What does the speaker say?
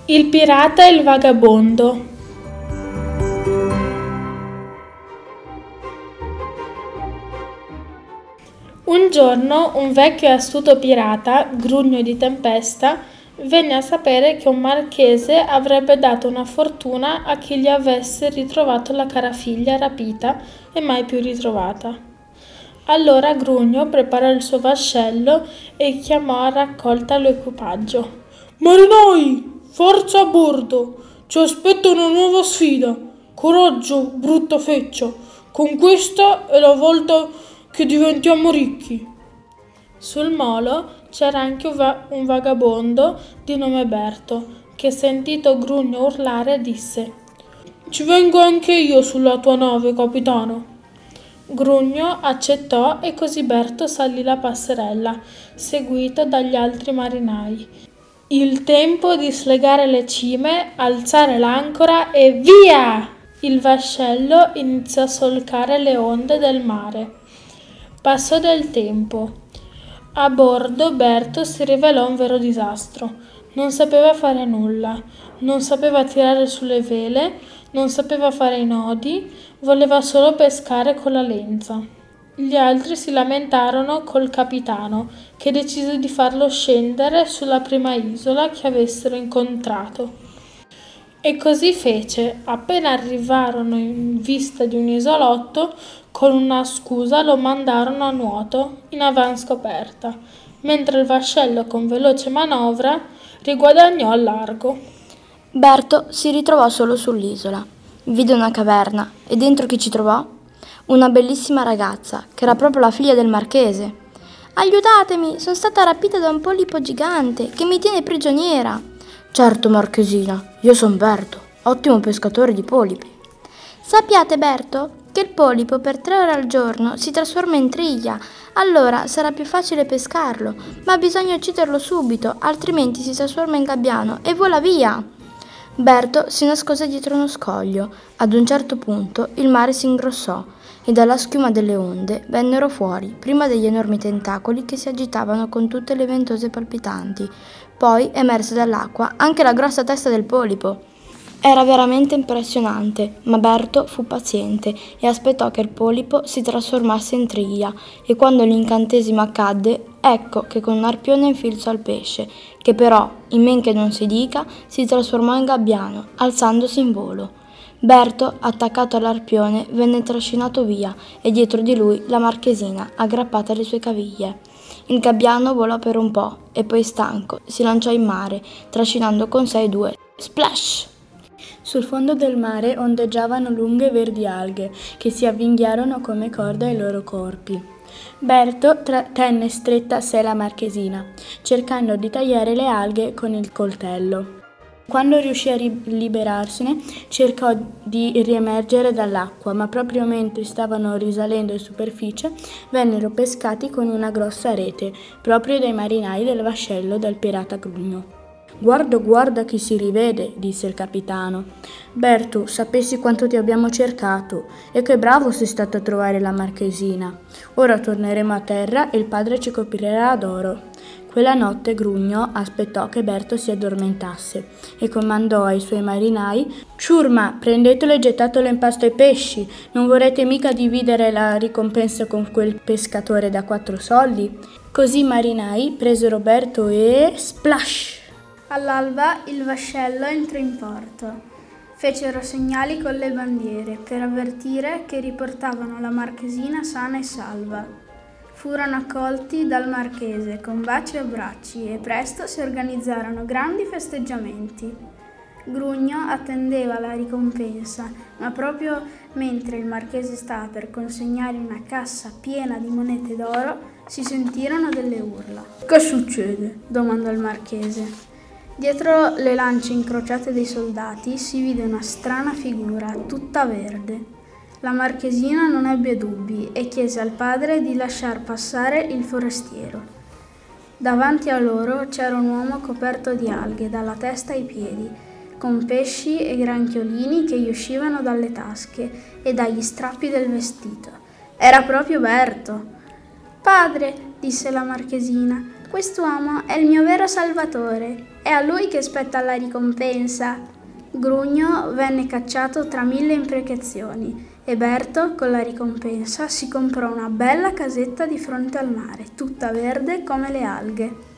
Il pirata e il vagabondo. Un giorno un vecchio e astuto pirata, Grugno di Tempesta, venne a sapere che un marchese avrebbe dato una fortuna a chi gli avesse ritrovato la cara figlia rapita e mai più ritrovata. Allora Grugno preparò il suo vascello e chiamò a raccolta l'equipaggio. Marinai, forza a bordo! Ci aspetta una nuova sfida. Coraggio, brutta feccia. Con questa è la volta che diventiamo ricchi. Sul molo c'era anche un vagabondo di nome Berto, che sentito Grugno urlare disse: Ci vengo anche io sulla tua nave, capitano. Grugno accettò e così Berto salì la passerella, seguito dagli altri marinai. Il tempo di slegare le cime, alzare l'ancora e via! Il vascello iniziò a solcare le onde del mare. Passò del tempo. A bordo Berto si rivelò un vero disastro. Non sapeva fare nulla, non sapeva tirare sulle vele, non sapeva fare i nodi, voleva solo pescare con la lenza. Gli altri si lamentarono col capitano, che decise di farlo scendere sulla prima isola che avessero incontrato. E così fece. Appena arrivarono in vista di un isolotto, con una scusa lo mandarono a nuoto in avanscoperta, mentre il vascello con veloce manovra riguadagnò al largo. Berto si ritrovò solo sull'isola. Vide una caverna e dentro chi ci trovò? Una bellissima ragazza, che era proprio la figlia del marchese. Aiutatemi, sono stata rapita da un polipo gigante che mi tiene prigioniera. Certo, marchesina, io son Berto, ottimo pescatore di polipi. Sappiate, Berto, che il polipo per 3 ore al giorno si trasforma in triglia, allora sarà più facile pescarlo, ma bisogna ucciderlo subito, altrimenti si trasforma in gabbiano e vola via. Berto si nascose dietro uno scoglio. Ad un certo punto il mare si ingrossò e dalla schiuma delle onde vennero fuori prima degli enormi tentacoli che si agitavano con tutte le ventose palpitanti. Poi emerse dall'acqua anche la grossa testa del polipo. Era veramente impressionante, ma Berto fu paziente e aspettò che il polipo si trasformasse in triglia e quando l'incantesimo accadde, ecco che con un arpione infilzò al pesce, che però, in men che non si dica, si trasformò in gabbiano, alzandosi in volo. Berto, attaccato all'arpione, venne trascinato via e dietro di lui la marchesina, aggrappata alle sue caviglie. Il gabbiano volò per un po' e poi stanco si lanciò in mare, trascinando con sé i due. Splash! Sul fondo del mare ondeggiavano lunghe verdi alghe che si avvinghiarono come corde ai loro corpi. Berto tenne stretta a sé la marchesina, cercando di tagliare le alghe con il coltello. Quando riuscì a liberarsene, cercò di riemergere dall'acqua, ma proprio mentre stavano risalendo in superficie, vennero pescati con una grossa rete, proprio dai marinai del vascello del pirata Grugno. Guarda, guarda chi si rivede, disse il capitano. Berto, sapessi quanto ti abbiamo cercato e che bravo sei stato a trovare la marchesina. Ora torneremo a terra e il padre ci coprirà d'oro. Quella notte Grugno aspettò che Berto si addormentasse e comandò ai suoi marinai: Ciurma, prendetelo e gettatelo in pasto ai pesci. Non vorrete mica dividere la ricompensa con quel pescatore da 4 soldi? Così i marinai presero Berto e splash! All'alba il vascello entrò in porto. Fecero segnali con le bandiere per avvertire che riportavano la marchesina sana e salva. Furono accolti dal marchese con baci e abbracci e presto si organizzarono grandi festeggiamenti. Grugno attendeva la ricompensa, ma proprio mentre il marchese stava per consegnare una cassa piena di monete d'oro, si sentirono delle urla. «Che succede?» domandò il marchese. Dietro le lance incrociate dei soldati si vide una strana figura, tutta verde. La marchesina non ebbe dubbi e chiese al padre di lasciar passare il forestiero. Davanti a loro c'era un uomo coperto di alghe dalla testa ai piedi, con pesci e granchiolini che gli uscivano dalle tasche e dagli strappi del vestito. Era proprio Berto. «Padre», disse la marchesina, Quest'uomo è il mio vero salvatore, è a lui che spetta la ricompensa. Grugno venne cacciato tra 1000 imprecazioni e Berto, con la ricompensa, si comprò una bella casetta di fronte al mare, tutta verde come le alghe.